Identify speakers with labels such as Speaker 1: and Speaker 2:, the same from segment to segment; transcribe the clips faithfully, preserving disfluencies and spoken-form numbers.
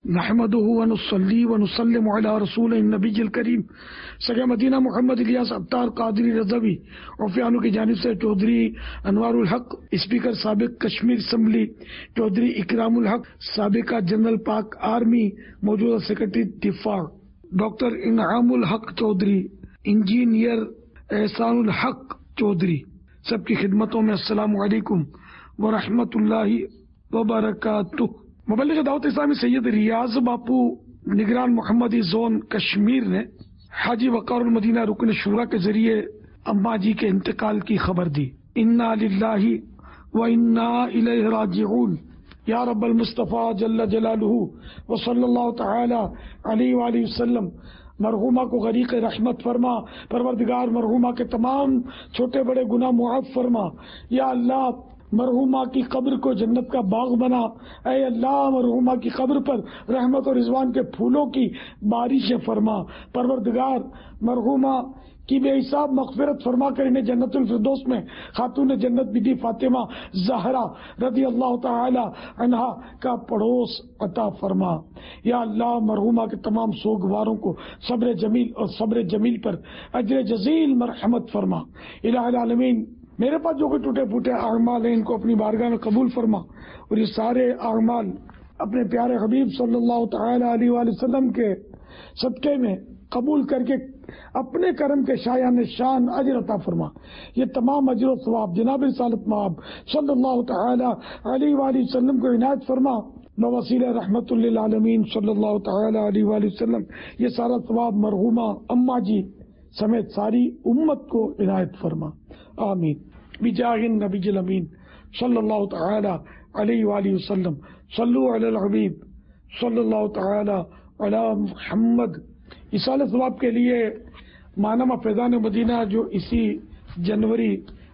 Speaker 1: نحمدہ ونصلی ونسلم علی رسول النبی الکریم سگے مدینہ محمد الیاس عطار قادری رضوی عفیانو کی جانب سے چودھری انوار الحق اسپیکر سابق کشمیر اسمبلی، چودھری اکرام الحق سابقہ جنرل پاک آرمی موجودہ سیکرٹری دفاع، ڈاکٹر انعام الحق چودھری، انجینئر احسان الحق چودھری، سب کی خدمتوں میں السلام علیکم ورحمۃ اللہ وبرکاتہ۔ مبلغ دعوت اسلامی سید ریاض باپو نگران محمدی زون کشمیر نے حاجی وقار المدینہ رکن شورا کے ذریعے اماں جی کے انتقال کی خبر دی۔ انا للہ و انا الیہ راجعون۔ یا رب المصطفیٰ جل جلالہ و صلی اللہ تعالی علیہ وآلہ وسلم مرحومہ کو غریق رحمت فرما۔ پروردگار مرحومہ کے تمام چھوٹے بڑے گناہ معاف فرما۔ یا اللہ مرحومہ کی قبر کو جنت کا باغ بنا۔ اے اللہ مرحومہ کی قبر پر رحمت اور رضوان کے پھولوں کی بارشیں فرما۔ پروردگار مرحومہ کی بے حساب مغفرت فرما کر انہیں جنت الفردوس میں خاتون جنت بی بی فاطمہ زہرا رضی اللہ تعالی عنہا کا پڑوس عطا فرما۔ یا اللہ مرحومہ کے تمام سوگواروں کو صبر جمیل اور صبر جمیل پر اجر جزیل مرحمت فرما۔ الہ العالمین میرے پاس جو کوئی ٹوٹے پھوٹے اعمال ہیں ان کو اپنی بارگاہ میں قبول فرما، اور یہ سارے اعمال اپنے پیارے حبیب صلی اللہ تعالی علیہ وآلہ وسلم کے صدقے میں قبول کر کے اپنے کرم کے شایان شان اجر عطا فرما۔ یہ تمام اجر و ثواب جناب رسالت مآب صلی اللہ تعالی علیہ وآلہ وسلم کو عنایت فرما۔ بوسیلہ رحمت للعالمین صلی اللہ تعالی علیہ وآلہ وسلم یہ سارا ثواب مرحومہ اماں جی سمیت ساری امت کو عنایت فرما، آمین۔ بجاہ النبی الامین صلی اللہ تعالی علیہ وآلہ وسلم، صلو علی الحبیب صلی اللہ تعالی علی محمد۔ ایصال ثواب کے لیے ماہنامہ فیضان مدینہ جو اسی جنوری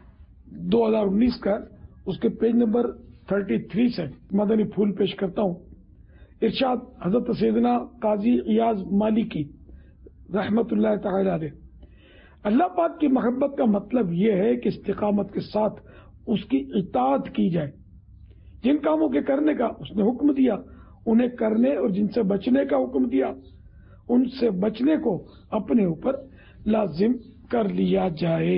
Speaker 1: دو ہزار انیس کا اس کے پیج نمبر تینتیس سے مدنی پھول پیش کرتا ہوں۔ ارشاد حضرت سیدنا قاضی ایاز مالکی رحمت اللہ تعالی علیہ۔ اللہ پاک کی محبت کا مطلب یہ ہے کہ استقامت کے ساتھ اس کی اطاعت کی جائے۔ جن کاموں کے کرنے کا اس نے حکم دیا انہیں کرنے، اور جن سے بچنے کا حکم دیا ان سے بچنے کو اپنے اوپر لازم کر لیا جائے۔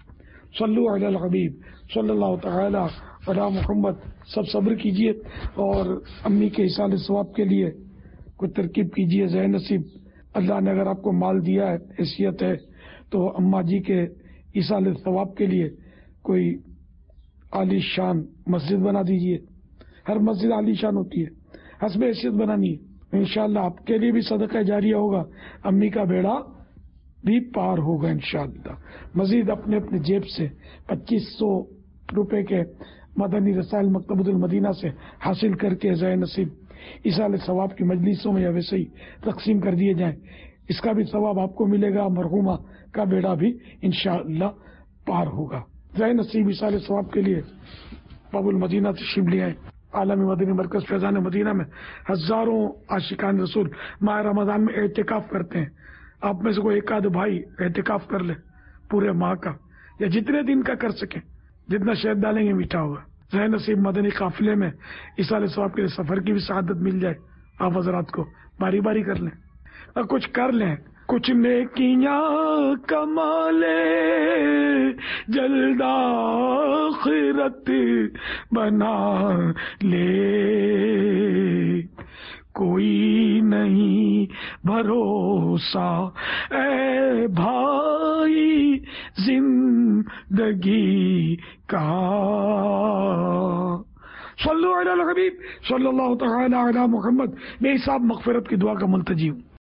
Speaker 1: صلو علی الحبیب صلی اللہ تعالی علی محمد۔ سب صبر کیجئے اور امی کے ایصال ثواب کے لیے کوئی ترکیب کیجئے، ذہ نصیب اللہ نے اگر آپ کو مال دیا ہے، حیثیت ہے، تو اماں جی کے ایصال ثواب کے لیے کوئی عالی شان مسجد بنا دیجئے۔ ہر مسجد عالی شان ہوتی ہے، حسب حیثیت بنانی ہے۔ انشاءاللہ آپ کے لیے بھی صدقہ جاریہ ہوگا، امی کا بیڑا بھی پار ہوگا انشاءاللہ۔ مزید اپنے اپنے جیب سے پچیس سو روپے کے مدنی رسائل مکتبۃ المدینہ سے حاصل کر کے ذہ نصیب ایصال ثواب کی مجلسوں میں یا ویسے ہی تقسیم کر دیے جائیں۔ اس کا بھی ثواب آپ کو ملے گا، مرحومہ کا بیڑا بھی انشاءاللہ پار ہوگا۔ ذہ نصیب ایصال ثواب کے لیے باب المدینہ تشریف لے آئے۔ عالمی مدنی مرکز فیضان مدینہ میں ہزاروں عاشقان رسول ماہ رمضان میں اعتکاف کرتے ہیں۔ آپ میں سے کوئی ایک آدھ بھائی اعتکاف کر لے پورے ماہ کا، یا جتنے دن کا کر سکیں، جتنا شہد ڈالیں گے میٹھا ہوگا۔ ذہ نصیب مدنی قافلے میں ایصال ثواب کے لیے سفر کی بھی سعادت مل جائے۔ آپ حضرات کو باری باری کر لیں اور کچھ کر لیں، کچھ نیکیاں کما لے، جلد آخرت بنا لے، کوئی نہیں بھروسہ اے بھائی زندگی کا۔ صلو علی الحبیب صلی اللہ تعالی علی محمد۔ بے حساب مغفرت کی دعا کا ملتجی ہوں۔